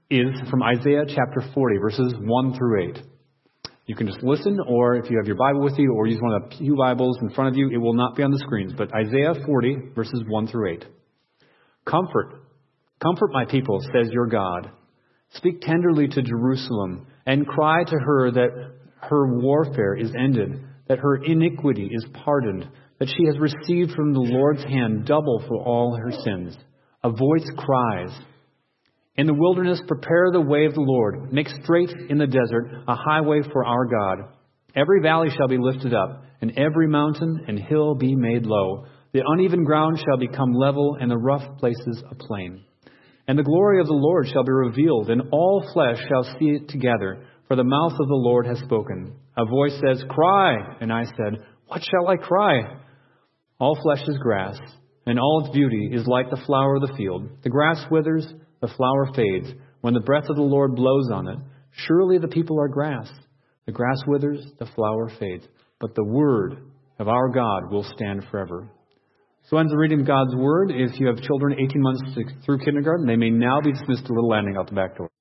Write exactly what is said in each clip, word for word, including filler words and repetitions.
is from Isaiah chapter forty, verses one through eight. You can just listen, or if you have your Bible with you, or use one of the pew Bibles in front of you, it will not be on the screens. But Isaiah forty, verses one through eight. Comfort, comfort my people, says your God. Speak tenderly to Jerusalem, and cry to her that her warfare is ended, that her iniquity is pardoned, that she has received from the Lord's hand double for all her sins. A voice cries, in the wilderness, prepare the way of the Lord. Make straight in the desert a highway for our God. Every valley shall be lifted up, and every mountain and hill be made low. The uneven ground shall become level, and the rough places a plain. And the glory of the Lord shall be revealed, and all flesh shall see it together, for the mouth of the Lord has spoken. A voice says, cry, and I said, what shall I cry? All flesh is grass, and all its beauty is like the flower of the field. The grass withers, the flower fades, when the breath of the Lord blows on it. Surely the people are grass. The grass withers, the flower fades, but the word of our God will stand forever. So ends the reading of God's word. If you have children eighteen months through kindergarten, they may now be dismissed to Little Landing out the back door.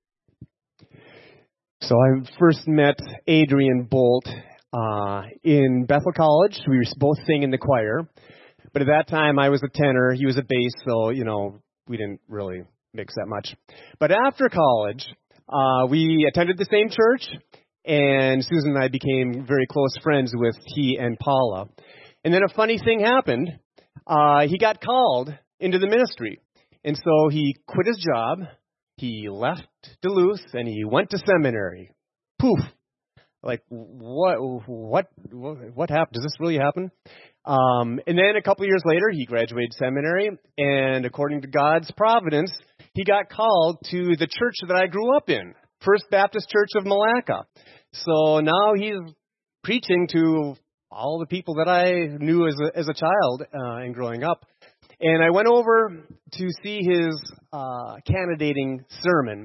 So I first met Adrian Bolt uh, in Bethel College. We were both singing in the choir. But at that time, I was a tenor. He was a bass, so, you know, we didn't really mix that much. But after college, uh, we attended the same church, and Susan and I became very close friends with he and Paula. And then a funny thing happened. Uh, he got called into the ministry. And so he quit his job. He left Duluth, and he went to seminary. Poof. Like, what, what, what happened? Does this really happen? Um, and then a couple of years later, he graduated seminary, and according to God's providence, he got called to the church that I grew up in, First Baptist Church of Malacca. So now he's preaching to all the people that I knew as a, as a child uh, and growing up. And I went over to see his uh, candidating sermon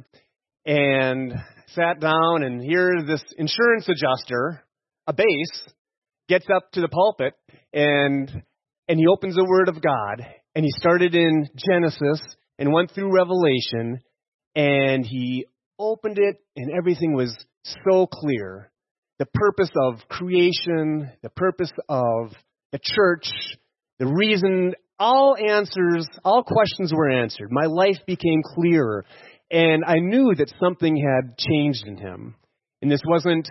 and sat down, and here this insurance adjuster, a bass, gets up to the pulpit, and and he opens the Word of God, and he started in Genesis and went through Revelation, and he opened it, and everything was so clear. The purpose of creation, the purpose of the church, the reason, all answers, all questions were answered. My life became clearer, and I knew that something had changed in him. And this wasn't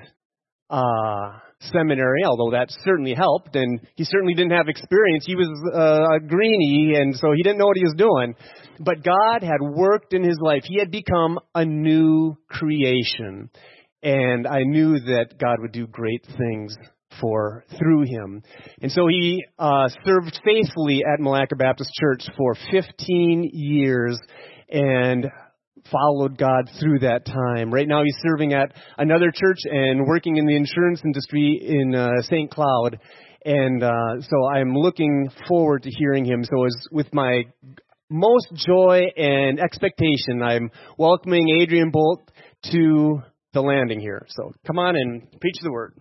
uh, seminary, although that certainly helped, and he certainly didn't have experience. He was uh, a greenie, and so he didn't know what he was doing. But God had worked in his life. He had become a new creation, and I knew that God would do great things for through him. And so he uh, served faithfully at Malacca Baptist Church for fifteen years, and followed God through that time. Right now he's serving at another church and working in the insurance industry in uh, Saint Cloud. And uh, so I'm looking forward to hearing him. So as with my most joy and expectation, I'm welcoming Adrian Bolt to the landing here. So come on and preach the word.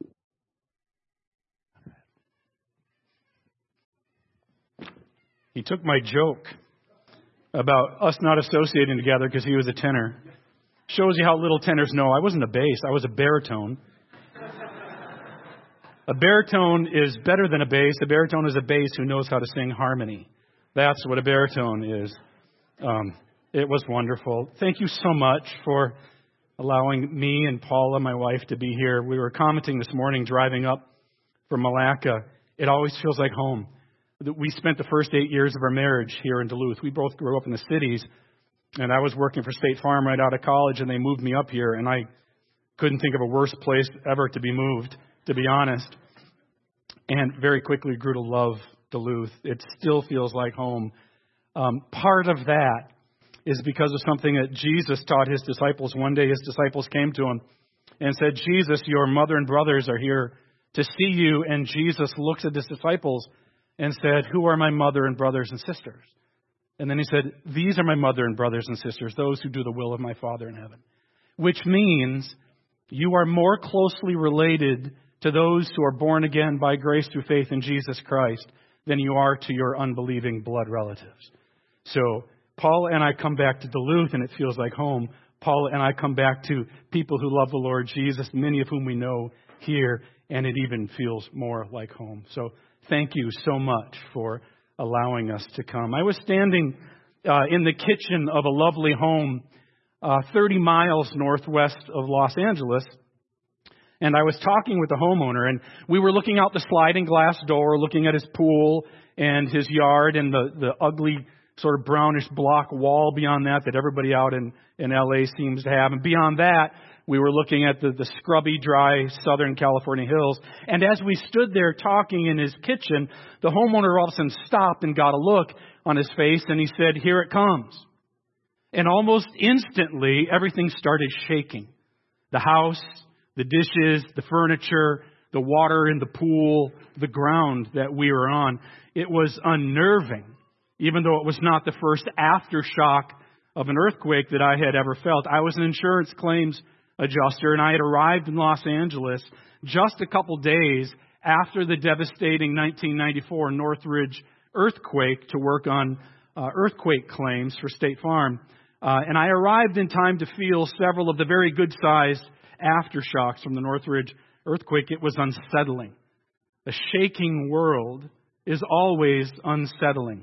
He took my joke about us not associating together because he was a tenor. Shows you how little tenors know. I wasn't a bass. I was a baritone. A baritone is better than a bass. A baritone is a bass who knows how to sing harmony. That's what a baritone is. Um, it was wonderful. Thank you so much for allowing me and Paula, my wife, to be here. We were commenting this morning driving up from Malacca. It always feels like home. We spent the first eight years of our marriage here in Duluth. We both grew up in the cities, and I was working for State Farm right out of college, and they moved me up here, and I couldn't think of a worse place ever to be moved, to be honest. And very quickly grew to love Duluth. It still feels like home. Um, part of that is because of something that Jesus taught his disciples. One day his disciples came to him and said, Jesus, your mother and brothers are here to see you. And Jesus looks at his disciples and said, who are my mother and brothers and sisters? And then he said, these are my mother and brothers and sisters, those who do the will of my Father in heaven. Which means you are more closely related to those who are born again by grace through faith in Jesus Christ than you are to your unbelieving blood relatives. So Paula and I come back to Duluth and it feels like home. Paula and I come back to people who love the Lord Jesus, many of whom we know here, and it even feels more like home. So thank you so much for allowing us to come. I was standing uh, in the kitchen of a lovely home uh, thirty miles northwest of Los Angeles, and I was talking with the homeowner, and we were looking out the sliding glass door, looking at his pool and his yard and the, the ugly sort of brownish block wall beyond that that everybody out in, in L A seems to have. And beyond that, we were looking at the, the scrubby, dry Southern California hills. And as we stood there talking in his kitchen, the homeowner all of a sudden stopped and got a look on his face, and he said, "Here it comes." And almost instantly, everything started shaking. The house, the dishes, the furniture, the water in the pool, the ground that we were on. It was unnerving, even though it was not the first aftershock of an earthquake that I had ever felt. I was an insurance claims adjuster, and I had arrived in Los Angeles just a couple days after the devastating nineteen ninety-four Northridge earthquake to work on uh, earthquake claims for State Farm. Uh, and I arrived in time to feel several of the very good-sized aftershocks from the Northridge earthquake. It was unsettling. A shaking world is always unsettling.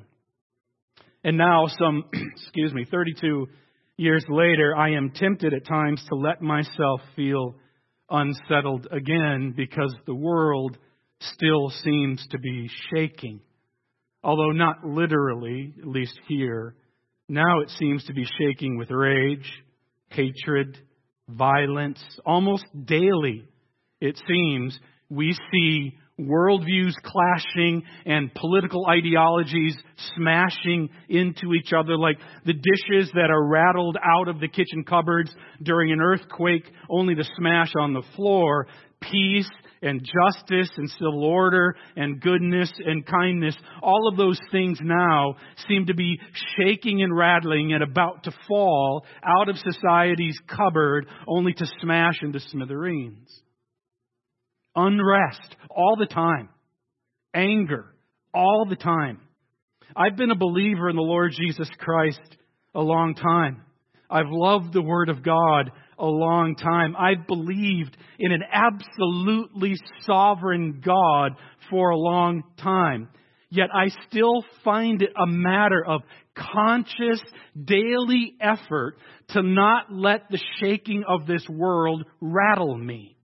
And now, some, excuse me, thirty-two years later, I am tempted at times to let myself feel unsettled again because the world still seems to be shaking. Although not literally, at least here, now it seems to be shaking with rage, hatred, violence. Almost daily, it seems, we see worldviews clashing and political ideologies smashing into each other like the dishes that are rattled out of the kitchen cupboards during an earthquake only to smash on the floor. Peace and justice and civil order and goodness and kindness, all of those things now seem to be shaking and rattling and about to fall out of society's cupboard only to smash into smithereens. Unrest all the time. Anger all the time. I've been a believer in the Lord Jesus Christ a long time. I've loved the Word of God a long time. I've believed in an absolutely sovereign God for a long time. Yet I still find it a matter of conscious daily effort to not let the shaking of this world rattle me.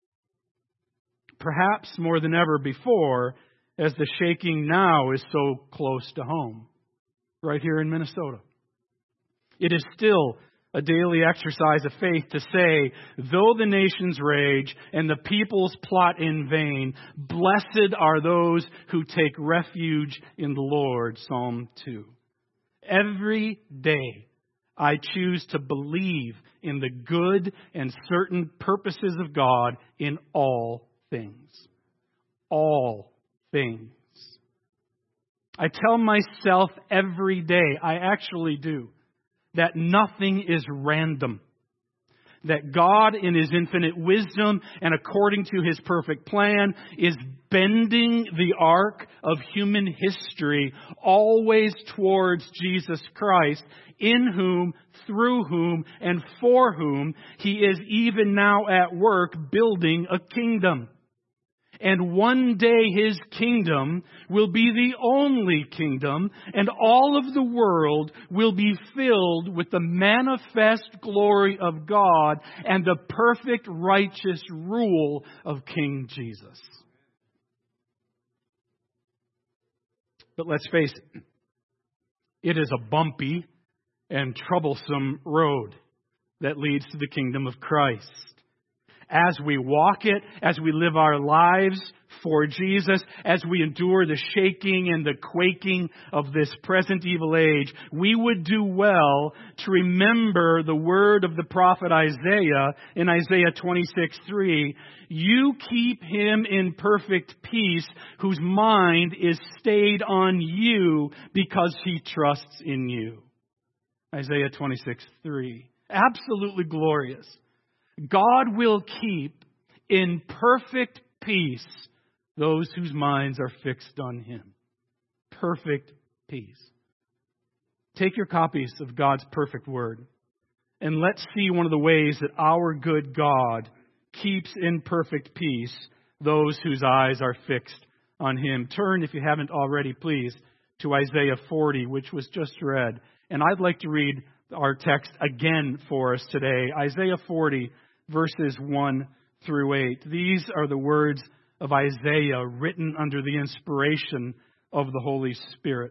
Perhaps more than ever before, as the shaking now is so close to home, right here in Minnesota. It is still a daily exercise of faith to say, though the nations rage and the peoples plot in vain, blessed are those who take refuge in the Lord. Psalm two. Every day I choose to believe in the good and certain purposes of God in all things. All things. I tell myself every day, I actually do, that nothing is random. That God, in His infinite wisdom and according to His perfect plan, is bending the arc of human history always towards Jesus Christ, in whom, through whom, and for whom He is even now at work building a kingdom. And one day His kingdom will be the only kingdom, and all of the world will be filled with the manifest glory of God and the perfect righteous rule of King Jesus. But let's face it, it is a bumpy and troublesome road that leads to the kingdom of Christ. As we walk it, as we live our lives for Jesus, as we endure the shaking and the quaking of this present evil age, we would do well to remember the word of the prophet Isaiah in Isaiah twenty-six three. You keep him in perfect peace whose mind is stayed on you because he trusts in you. Isaiah twenty-six three. Absolutely glorious. God will keep in perfect peace those whose minds are fixed on Him. Perfect peace. take your copies of God's perfect word and let's see one of the ways that our good God keeps in perfect peace those whose eyes are fixed on Him. Turn, if you haven't already, please, to Isaiah forty, which was just read. And I'd like to read our text again for us today. Isaiah forty, verses one through eight. These are the words of Isaiah written under the inspiration of the Holy Spirit.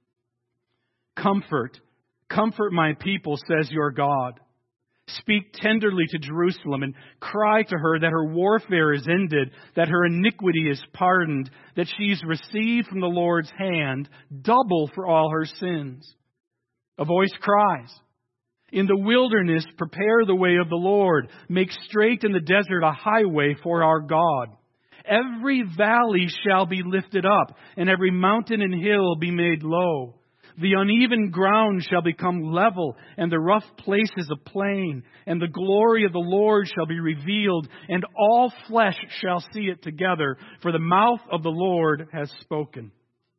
Comfort, comfort my people, says your God. Speak tenderly to Jerusalem and cry to her that her warfare is ended, that her iniquity is pardoned, that she's received from the Lord's hand double for all her sins. A voice cries, in the wilderness, prepare the way of the Lord. Make straight in the desert a highway for our God. Every valley shall be lifted up, and every mountain and hill be made low. The uneven ground shall become level, and the rough places a plain. And the glory of the Lord shall be revealed, and all flesh shall see it together, for the mouth of the Lord has spoken.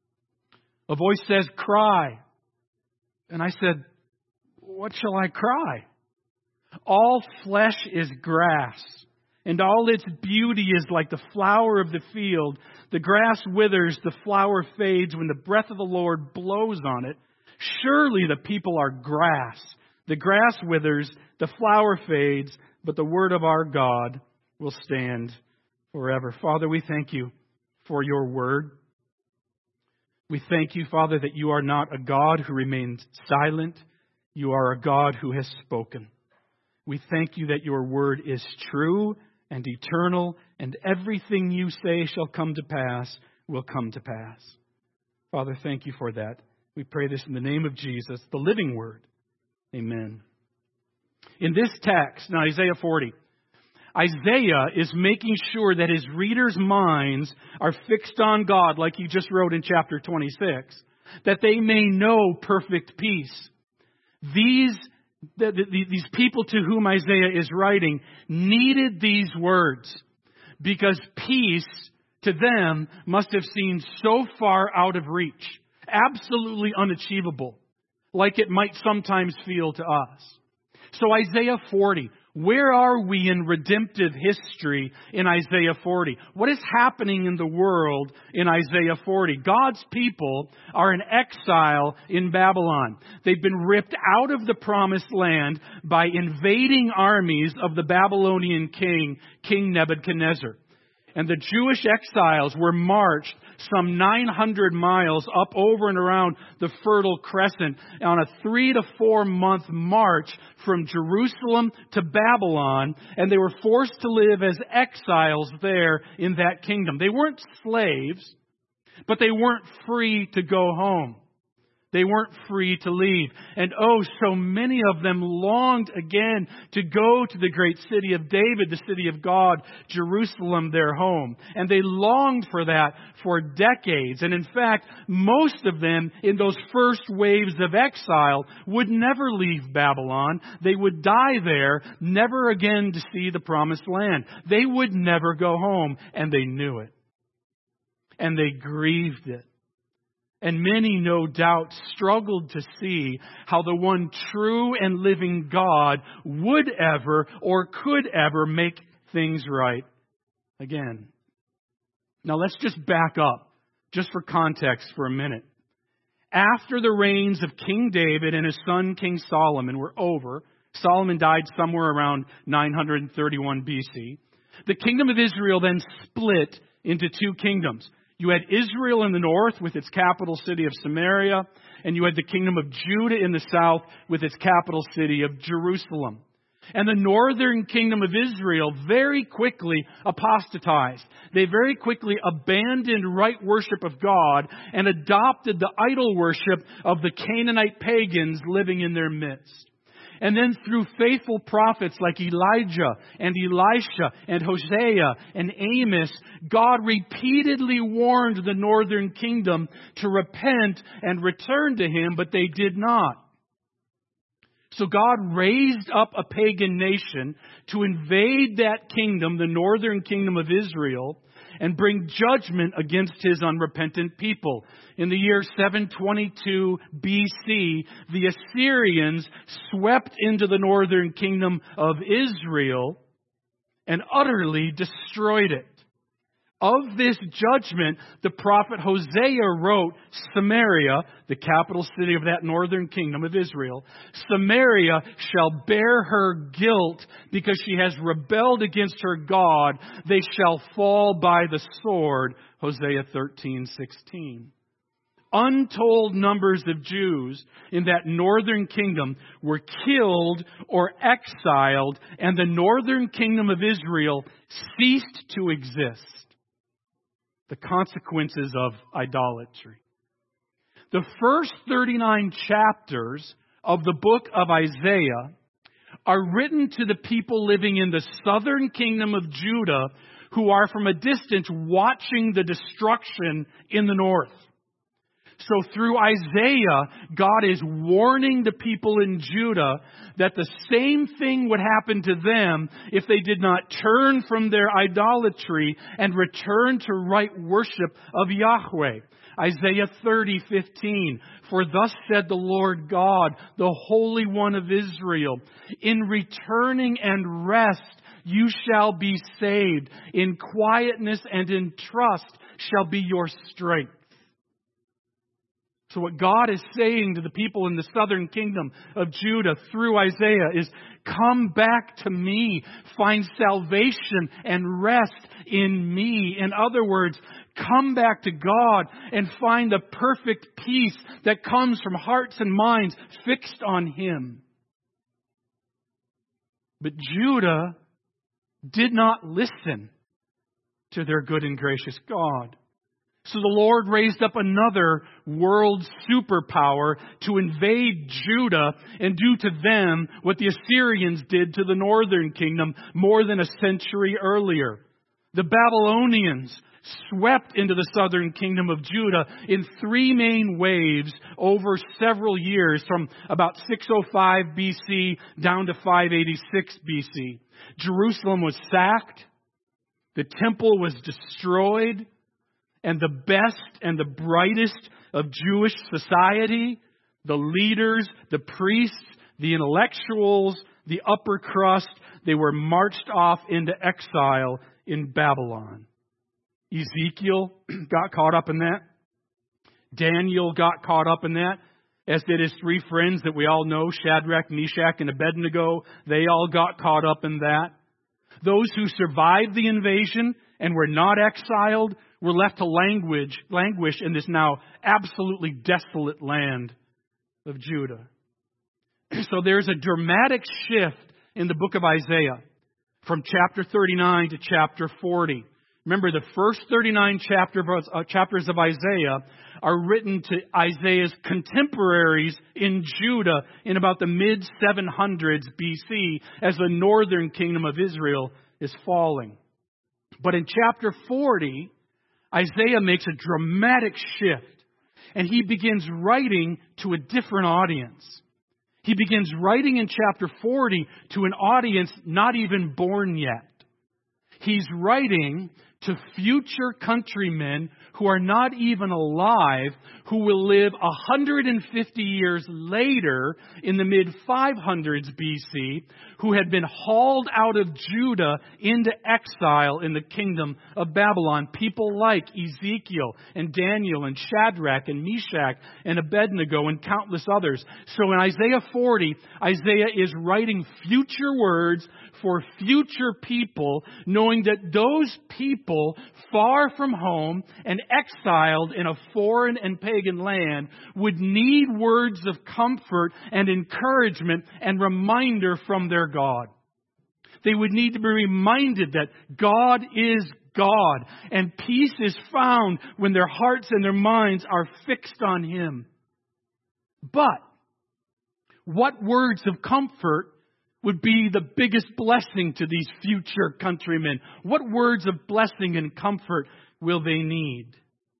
A voice says, cry. And I said, what shall I cry? All flesh is grass, and all its beauty is like the flower of the field. The grass withers, the flower fades when the breath of the Lord blows on it. Surely the people are grass. The grass withers, the flower fades, but the word of our God will stand forever. Father, we thank you for your word. We thank you, Father, that you are not a God who remains silent. You are a God who has spoken. We thank you that your word is true and eternal, and everything you say shall come to pass will come to pass. Father, thank you for that. We pray this in the name of Jesus, the living word. Amen. In this text, in Isaiah forty, Isaiah is making sure that his readers' minds are fixed on God, like he just wrote in chapter twenty-six, that they may know perfect peace. These The, the, these people to whom Isaiah is writing needed these words because peace to them must have seemed so far out of reach, absolutely unachievable, like it might sometimes feel to us. So Isaiah forty, where are we in redemptive history in Isaiah forty? What is happening in the world in Isaiah forty? God's people are in exile in Babylon. They've been ripped out of the promised land by invading armies of the Babylonian king, King Nebuchadnezzar. And the Jewish exiles were marched some nine hundred miles up over and around the Fertile Crescent on a three to four month march from Jerusalem to Babylon. And they were forced to live as exiles there in that kingdom. They weren't slaves, but they weren't free to go home. They weren't free to leave. And oh, so many of them longed again to go to the great city of David, the city of God, Jerusalem, their home. And they longed for that for decades. And in fact, most of them in those first waves of exile would never leave Babylon. They would die there, never again to see the promised land. They would never go home, and they knew it. And they grieved it. And many, no doubt, struggled to see how the one true and living God would ever or could ever make things right again. Now let's just back up, just for context for a minute. After the reigns of King David and his son King Solomon were over, Solomon died somewhere around nine hundred thirty-one B C, the kingdom of Israel then split into two kingdoms. You had Israel in the north with its capital city of Samaria, and you had the kingdom of Judah in the south with its capital city of Jerusalem. And the northern kingdom of Israel very quickly apostatized. They very quickly abandoned right worship of God and adopted the idol worship of the Canaanite pagans living in their midst. And then through faithful prophets like Elijah and Elisha and Hosea and Amos, God repeatedly warned the northern kingdom to repent and return to Him, but they did not. So God raised up a pagan nation to invade that kingdom, the northern kingdom of Israel, and bring judgment against his unrepentant people. In the year seven twenty-two B C, the Assyrians swept into the northern kingdom of Israel and utterly destroyed it. Of this judgment, the prophet Hosea wrote, Samaria, the capital city of that northern kingdom of Israel, Samaria shall bear her guilt because she has rebelled against her God. They shall fall by the sword. Hosea thirteen sixteen. Untold numbers of Jews in that northern kingdom were killed or exiled, and the northern kingdom of Israel ceased to exist. The consequences of idolatry. The first thirty-nine chapters of the book of Isaiah are written to the people living in the southern kingdom of Judah who are from a distance watching the destruction in the north. So through Isaiah, God is warning the people in Judah that the same thing would happen to them if they did not turn from their idolatry and return to right worship of Yahweh. Isaiah thirty fifteen. For thus said the Lord God, the Holy One of Israel, in returning and rest you shall be saved. In quietness and in trust shall be your strength. So what God is saying to the people in the southern kingdom of Judah through Isaiah is, come back to me, find salvation and rest in me. In other words, come back to God and find the perfect peace that comes from hearts and minds fixed on Him. But Judah did not listen to their good and gracious God. So the Lord raised up another world superpower to invade Judah and do to them what the Assyrians did to the northern kingdom more than a century earlier. The Babylonians swept into the southern kingdom of Judah in three main waves over several years, from about six oh five B C down to five eighty-six B C. Jerusalem was sacked, the temple was destroyed, and the best and the brightest of Jewish society, the leaders, the priests, the intellectuals, the upper crust, they were marched off into exile in Babylon. Ezekiel got caught up in that. Daniel got caught up in that, as did his three friends that we all know, Shadrach, Meshach, and Abednego. They all got caught up in that. Those who survived the invasion and were not exiled were left to language, languish in this now absolutely desolate land of Judah. So there's a dramatic shift in the book of Isaiah from chapter thirty-nine to chapter forty. Remember, the first thirty-nine chapter, uh, chapters of Isaiah are written to Isaiah's contemporaries in Judah in about the mid seven hundreds B C as the northern kingdom of Israel is falling. But in chapter forty, Isaiah makes a dramatic shift, and he begins writing to a different audience. He begins writing in chapter forty to an audience not even born yet. He's writing to future countrymen who are not even alive, who will live one hundred fifty years later in the mid five hundreds B C, who had been hauled out of Judah into exile in the kingdom of Babylon. People like Ezekiel and Daniel and Shadrach and Meshach and Abednego and countless others. So in Isaiah forty, Isaiah is writing future words for future people, knowing that those people far from home and exiled in a foreign and pagan land would need words of comfort and encouragement and reminder from their God. They would need to be reminded that God is God, and peace is found when their hearts and their minds are fixed on Him. But what words of comfort would be the biggest blessing to these future countrymen? What words of blessing and comfort will they need?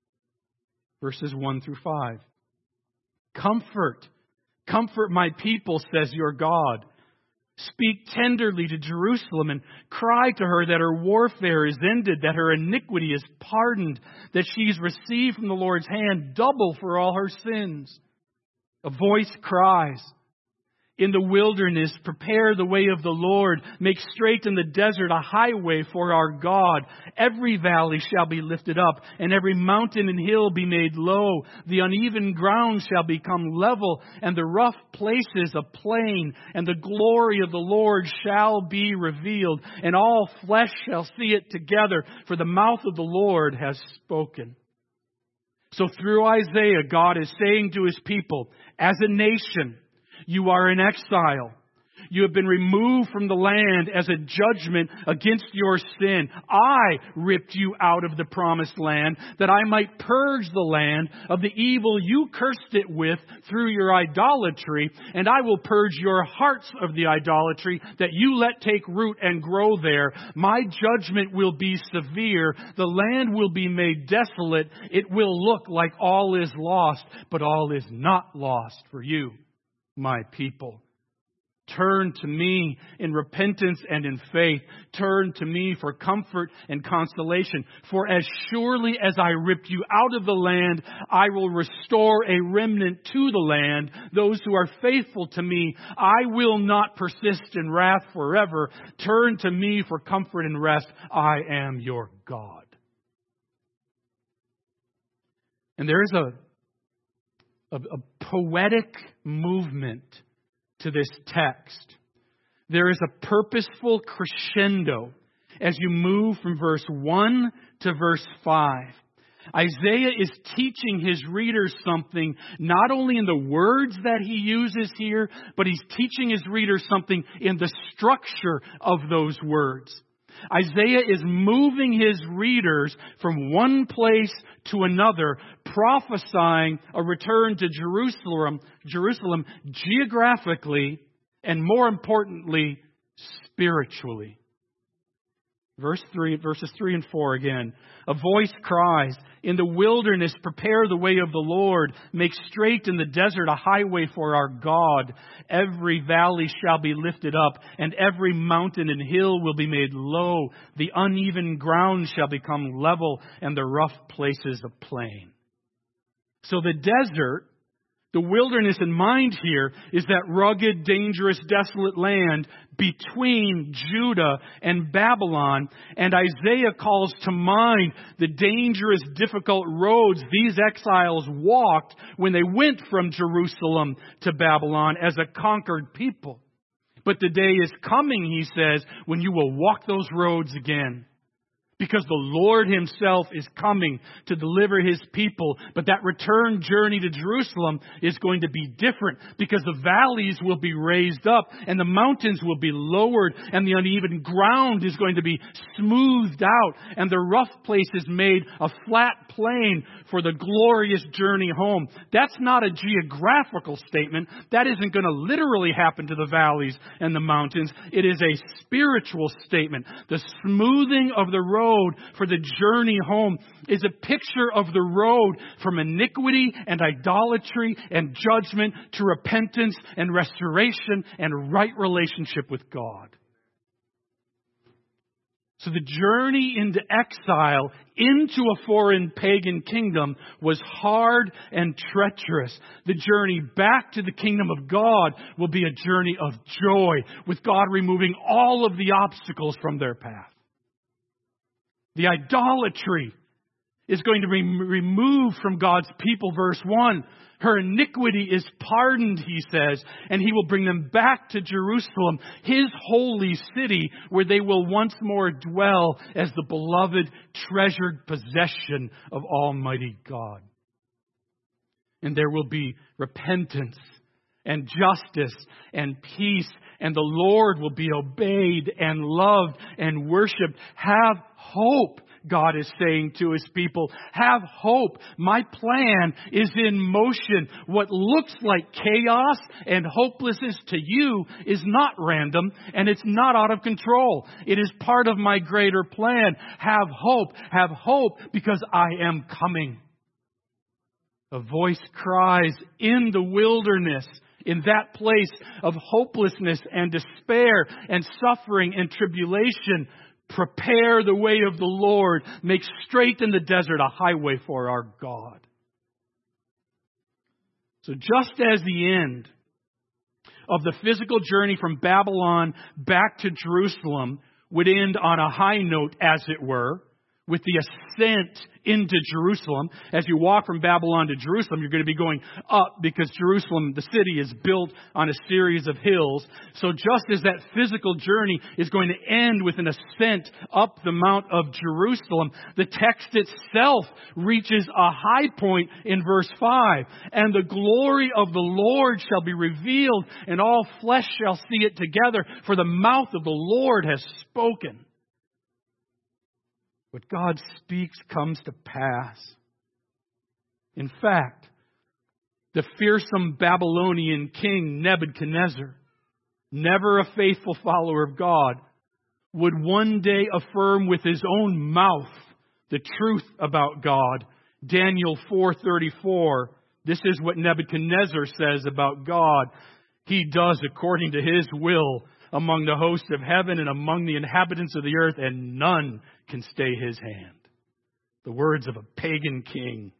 Verses one through five. Comfort, comfort my people, says your God. Speak tenderly to Jerusalem and cry to her that her warfare is ended, that her iniquity is pardoned, that she's received from the Lord's hand double for all her sins. A voice cries, in the wilderness, prepare the way of the Lord. Make straight in the desert a highway for our God. Every valley shall be lifted up, and every mountain and hill be made low. The uneven ground shall become level, and the rough places a plain. And the glory of the Lord shall be revealed, and all flesh shall see it together, for the mouth of the Lord has spoken. So through Isaiah, God is saying to His people, as a nation, you are in exile. You have been removed from the land as a judgment against your sin. I ripped you out of the promised land that I might purge the land of the evil you cursed it with through your idolatry, and I will purge your hearts of the idolatry that you let take root and grow there. My judgment will be severe. The land will be made desolate. It will look like all is lost, but all is not lost for you, my people. Turn to me in repentance and in faith. Turn to me for comfort and consolation. For as surely as I ripped you out of the land, I will restore a remnant to the land. Those who are faithful to me, I will not persist in wrath forever. Turn to me for comfort and rest. I am your God. And there is a, a, a poetic movement to this text. There is a purposeful crescendo as you move from verse one to verse five. Isaiah is teaching his readers something, not only in the words that he uses here, but he's teaching his readers something in the structure of those words. Isaiah is moving his readers from one place to another, prophesying a return to Jerusalem, Jerusalem geographically and, more importantly, spiritually. Verse three, verses three and four again. A voice cries, in the wilderness, prepare the way of the Lord. Make straight in the desert a highway for our God. Every valley shall be lifted up, and every mountain and hill will be made low. The uneven ground shall become level, and the rough places a plain. So the desert, the wilderness in mind here, is that rugged, dangerous, desolate land between Judah and Babylon. And Isaiah calls to mind the dangerous, difficult roads these exiles walked when they went from Jerusalem to Babylon as a conquered people. But the day is coming, he says, when you will walk those roads again. Because the Lord Himself is coming to deliver His people. But that return journey to Jerusalem is going to be different. Because the valleys will be raised up and the mountains will be lowered and the uneven ground is going to be smoothed out and the rough places made a flat plain for the glorious journey home. That's not a geographical statement. That isn't going to literally happen to the valleys and the mountains. It is a spiritual statement. The smoothing of the road for the journey home is a picture of the road from iniquity and idolatry and judgment to repentance and restoration and right relationship with God. So the journey into exile, into a foreign pagan kingdom, was hard and treacherous. The journey back to the kingdom of God will be a journey of joy, with God removing all of the obstacles from their path. The idolatry is going to be removed from God's people. Verse one, her iniquity is pardoned, he says, and He will bring them back to Jerusalem, His holy city, where they will once more dwell as the beloved, treasured possession of Almighty God. And there will be repentance and justice and peace, and the Lord will be obeyed and loved and worshipped. Have hope, God is saying to His people. Have hope. My plan is in motion. What looks like chaos and hopelessness to you is not random, and it's not out of control. It is part of my greater plan. Have hope. Have hope, because I am coming. A voice cries, in the wilderness, in that place of hopelessness and despair and suffering and tribulation, prepare the way of the Lord. Make straight in the desert a highway for our God. So just as the end of the physical journey from Babylon back to Jerusalem would end on a high note, as it were, with the ascent into Jerusalem. As you walk from Babylon to Jerusalem, you're going to be going up because Jerusalem, the city, is built on a series of hills. So just as that physical journey is going to end with an ascent up the Mount of Jerusalem, the text itself reaches a high point in verse five. And the glory of the Lord shall be revealed, and all flesh shall see it together, for the mouth of the Lord has spoken. What God speaks comes to pass. In fact, the fearsome Babylonian king Nebuchadnezzar, never a faithful follower of God, would one day affirm with his own mouth the truth about God. Daniel four thirty-four, this is what Nebuchadnezzar says about God. He does according to his will among the hosts of heaven and among the inhabitants of the earth, and none can stay his hand. The words of a pagan king.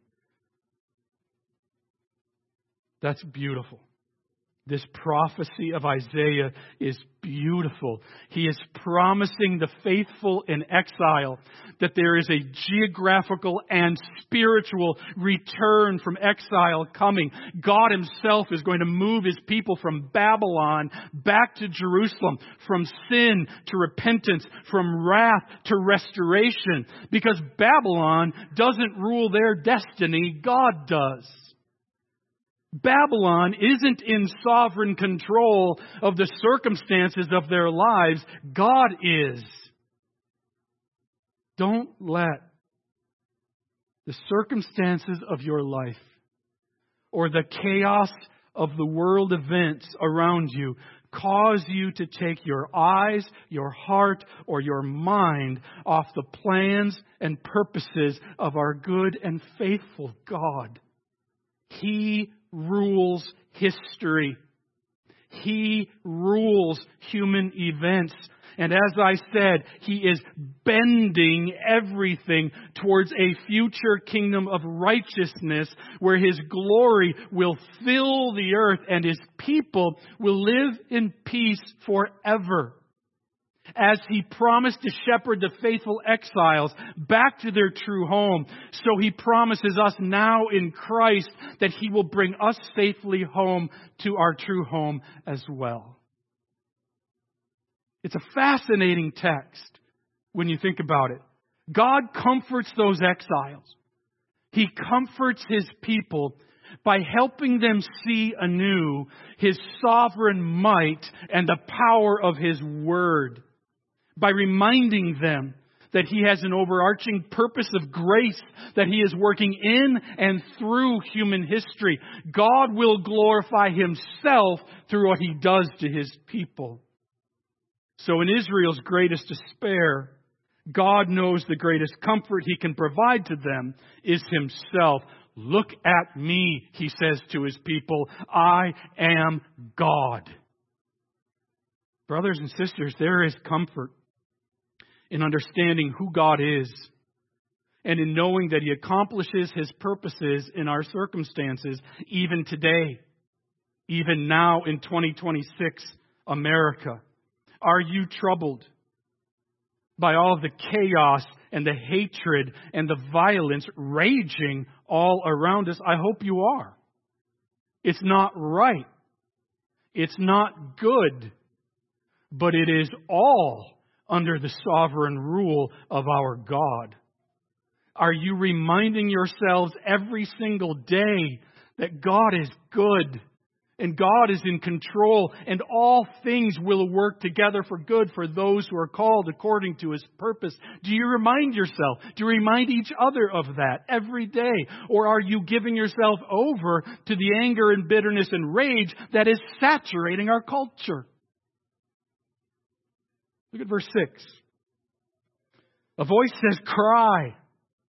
That's beautiful. This prophecy of Isaiah is beautiful. He is promising the faithful in exile that there is a geographical and spiritual return from exile coming. God himself is going to move his people from Babylon back to Jerusalem, from sin to repentance, from wrath to restoration. Because Babylon doesn't rule their destiny, God does. Babylon isn't in sovereign control of the circumstances of their lives. God is. Don't let the circumstances of your life or the chaos of the world events around you cause you to take your eyes, your heart, or your mind off the plans and purposes of our good and faithful God. He rules history. He rules human events. And as I said, He is bending everything towards a future kingdom of righteousness where His glory will fill the earth and His people will live in peace forever. As He promised to shepherd the faithful exiles back to their true home, so He promises us now in Christ that He will bring us safely home to our true home as well. It's a fascinating text when you think about it. God comforts those exiles. He comforts His people by helping them see anew His sovereign might and the power of His word. By reminding them that He has an overarching purpose of grace that He is working in and through human history. God will glorify Himself through what He does to His people. So in Israel's greatest despair, God knows the greatest comfort He can provide to them is Himself. Look at me, He says to His people. I am God. Brothers and sisters, there is comfort in understanding who God is and in knowing that He accomplishes His purposes in our circumstances even today, even now in twenty twenty-six America. Are you troubled by all of the chaos and the hatred and the violence raging all around us? I hope you are. It's not right. It's not good. But it is all under the sovereign rule of our God. Are you reminding yourselves every single day that God is good and God is in control and all things will work together for good for those who are called according to His purpose? Do you remind yourself? Do you remind each other of that every day? Or are you giving yourself over to the anger and bitterness and rage that is saturating our culture? Look at verse six. A voice says, cry.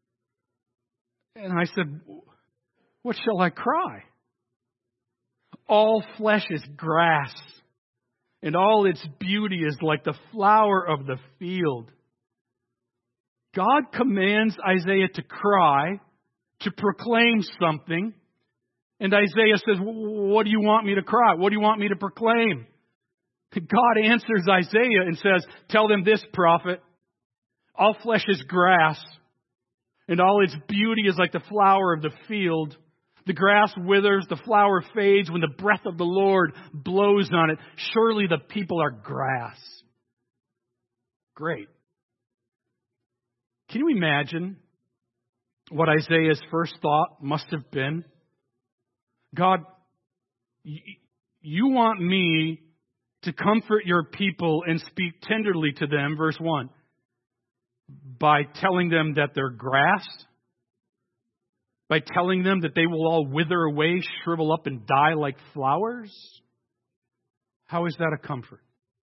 And I said, what shall I cry? all flesh is grass, and all its beauty is like the flower of the field. God commands Isaiah to cry, to proclaim something. And Isaiah says, what do you want me to cry? What do you want me to proclaim? God answers Isaiah and says, tell them this, prophet. All flesh is grass, and all its beauty is like the flower of the field. The grass withers, the flower fades when the breath of the Lord blows on it. Surely the people are grass. Great. Can you imagine what Isaiah's first thought must have been? God, you want me to comfort your people and speak tenderly to them, verse one, by telling them that they're grass? By telling them that they will all wither away, shrivel up, and die like flowers? How is that a comfort?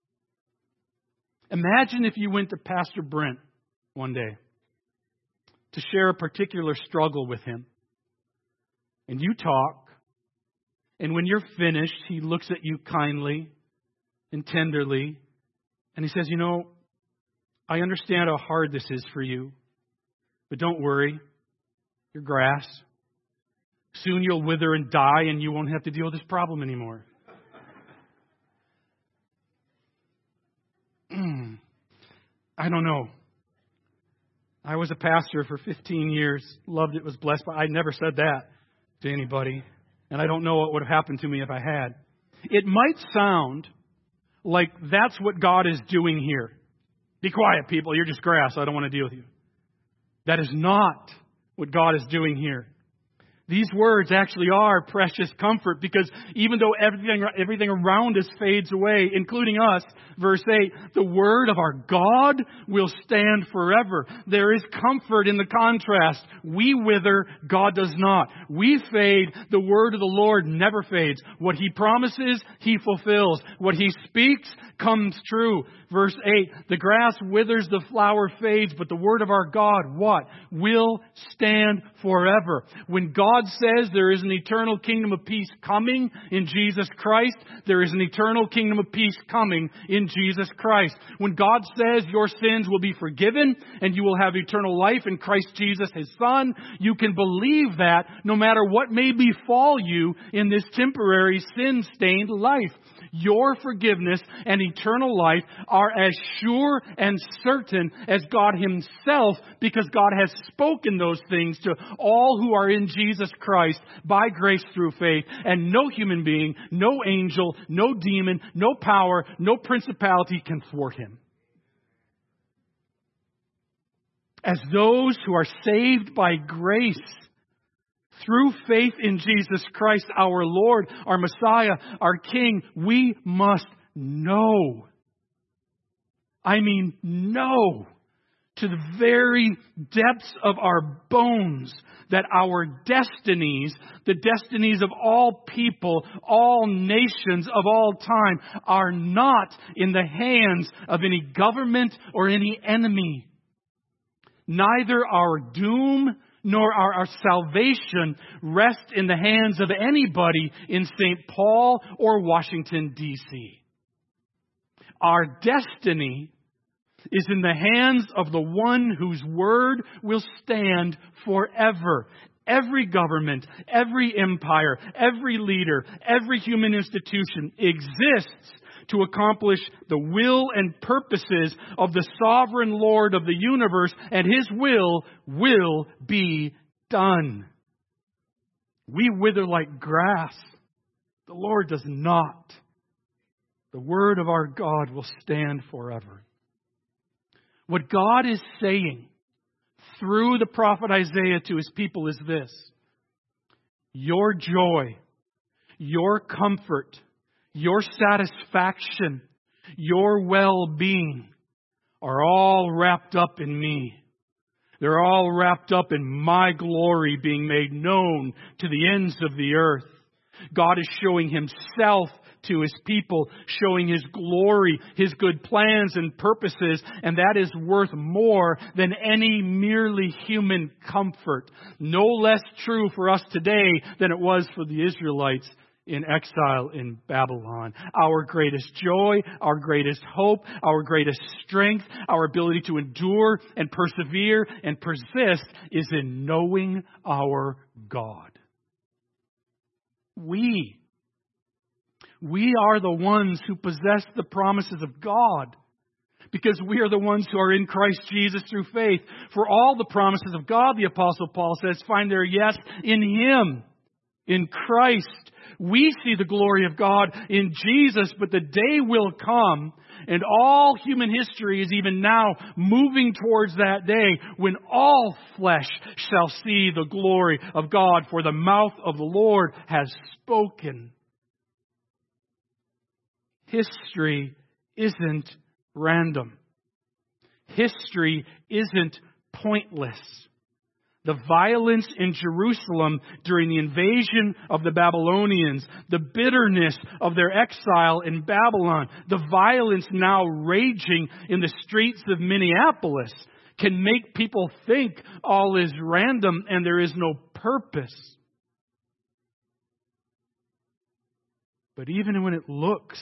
Imagine if you went to Pastor Brent one day to share a particular struggle with him. And you talk. And when you're finished, he looks at you kindly and tenderly. And he says, you know, I understand how hard this is for you. But don't worry. You're grass. Soon you'll wither and die, and you won't have to deal with this problem anymore. I don't know. I was a pastor for fifteen years. Loved it, was blessed, but I never said that to anybody. And I don't know what would have happened to me if I had. It might sound like that's what God is doing here. Be quiet, people. You're just grass. I don't want to deal with you. That is not what God is doing here. These words actually are precious comfort, because even though everything, everything around us fades away, including us, verse eight, the word of our God will stand forever. There is comfort in the contrast. We wither, God does not. We fade, the word of the Lord never fades. What He promises, He fulfills. What He speaks comes true. Verse eight, the grass withers, the flower fades, but the word of our God, what? Will stand forever. When God says there is an eternal kingdom of peace coming in Jesus Christ, there is an eternal kingdom of peace coming in Jesus Christ. When God says your sins will be forgiven and you will have eternal life in Christ Jesus, His Son, you can believe that no matter what may befall you in this temporary sin-stained life. Your forgiveness and eternal life are as sure and certain as God Himself, because God has spoken those things to all who are in Jesus Christ by grace through faith. And no human being, no angel, no demon, no power, no principality can thwart Him. As those who are saved by grace, through faith in Jesus Christ, our Lord, our Messiah, our King, we must know. I mean, know to the very depths of our bones that our destinies, the destinies of all people, all nations of all time, are not in the hands of any government or any enemy. Neither our doom nor our, our salvation rest in the hands of anybody in Saint Paul or Washington, D C Our destiny is in the hands of the one whose word will stand forever. Every government, every empire, every leader, every human institution exists to accomplish the will and purposes of the sovereign Lord of the universe, and His will will be done. We wither like grass. The Lord does not. The word of our God will stand forever. What God is saying through the prophet Isaiah to His people is this: your joy, your comfort, your satisfaction, your well-being are all wrapped up in me. They're all wrapped up in my glory being made known to the ends of the earth. God is showing Himself to His people, showing His glory, His good plans and purposes, and that is worth more than any merely human comfort. No less true for us today than it was for the Israelites in exile in Babylon. Our greatest joy, our greatest hope, our greatest strength, our ability to endure and persevere and persist is in knowing our God. We, we are the ones who possess the promises of God because we are the ones who are in Christ Jesus through faith. For all the promises of God, the Apostle Paul says, find their yes in Him, in Christ. We see the glory of God in Jesus, but the day will come, and all human history is even now moving towards that day when all flesh shall see the glory of God, for the mouth of the Lord has spoken. History isn't random. History isn't pointless. The violence in Jerusalem during the invasion of the Babylonians, the bitterness of their exile in Babylon, the violence now raging in the streets of Minneapolis can make people think all is random and there is no purpose. But even when it looks,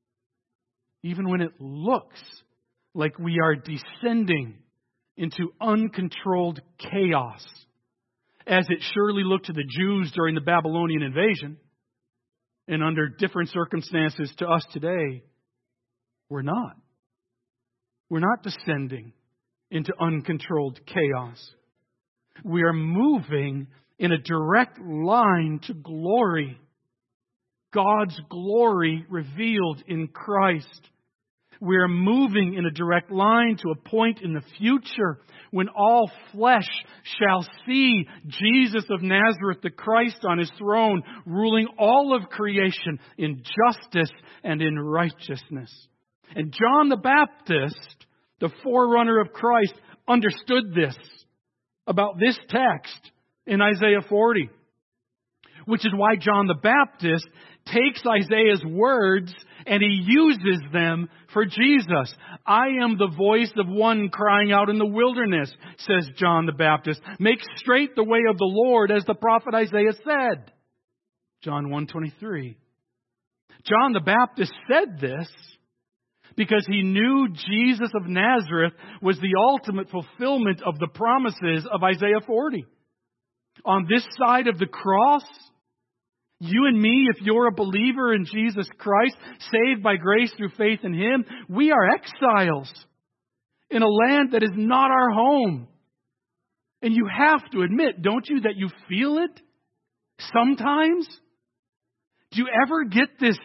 even when it looks like we are descending into uncontrolled chaos, as it surely looked to the Jews during the Babylonian invasion, and under different circumstances to us today, we're not. We're not descending into uncontrolled chaos. We are moving in a direct line to glory. God's glory revealed in Christ. We are moving in a direct line to a point in the future when all flesh shall see Jesus of Nazareth, the Christ, on His throne, ruling all of creation in justice and in righteousness. And John the Baptist, the forerunner of Christ, understood this about this text in Isaiah forty. Which is why John the Baptist takes Isaiah's words and he uses them for Jesus. I am the voice of one crying out in the wilderness, says John the Baptist. Make straight the way of the Lord, as the prophet Isaiah said. John one twenty-three. John the Baptist said this because he knew Jesus of Nazareth was the ultimate fulfillment of the promises of Isaiah forty. On this side of the cross, you and me, if you're a believer in Jesus Christ, saved by grace through faith in Him, we are exiles in a land that is not our home. And you have to admit, don't you, that you feel it sometimes? Do you ever get this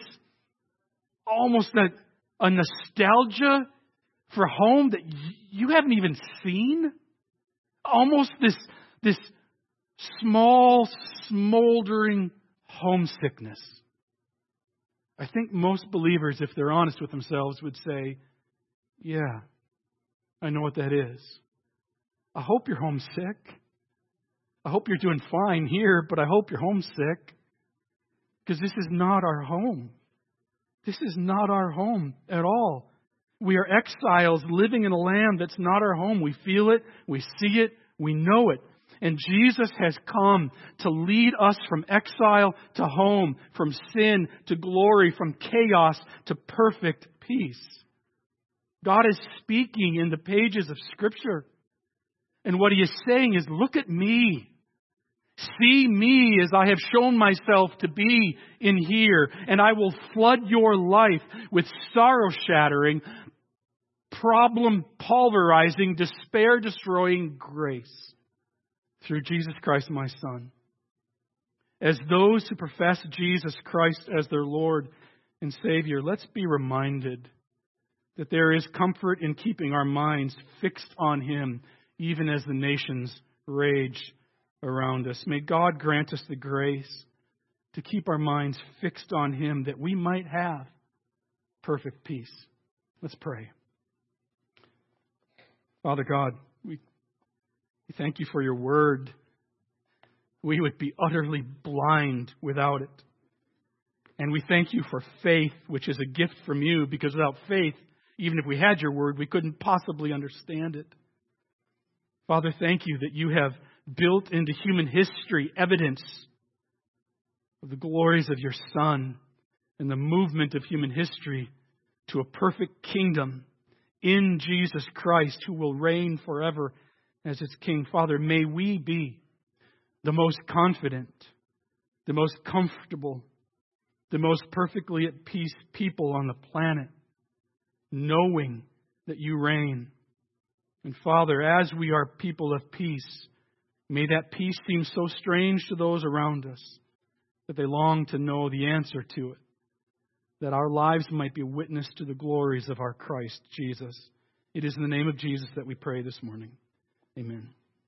almost a, a nostalgia for home that you haven't even seen? Almost this, this small, smoldering homesickness. I think most believers, if they're honest with themselves, would say, yeah, I know what that is. I hope you're homesick. I hope you're doing fine here, but I hope you're homesick. Because this is not our home. This is not our home at all. We are exiles living in a land that's not our home. We feel it, we see it, we know it. And Jesus has come to lead us from exile to home, from sin to glory, from chaos to perfect peace. God is speaking in the pages of Scripture. And what He is saying is, look at me. See me as I have shown myself to be in here. And I will flood your life with sorrow-shattering, problem-pulverizing, despair-destroying grace. Through Jesus Christ, my Son. As those who profess Jesus Christ as their Lord and Savior, let's be reminded that there is comfort in keeping our minds fixed on Him, even as the nations rage around us. May God grant us the grace to keep our minds fixed on Him, that we might have perfect peace. Let's pray. Father God, we We thank You for Your word. We would be utterly blind without it. And we thank You for faith, which is a gift from You, because without faith, even if we had Your word, we couldn't possibly understand it. Father, thank You that You have built into human history evidence of the glories of your Son and the movement of human history to a perfect kingdom in Jesus Christ, who will reign forever as its King. Father, may we be the most confident, the most comfortable, the most perfectly at peace people on the planet, knowing that you reign. And Father, as we are people of peace, may that peace seem so strange to those around us that they long to know the answer to it, that our lives might be a witness to the glories of our Christ Jesus. It is in the name of Jesus that we pray this morning. Amen.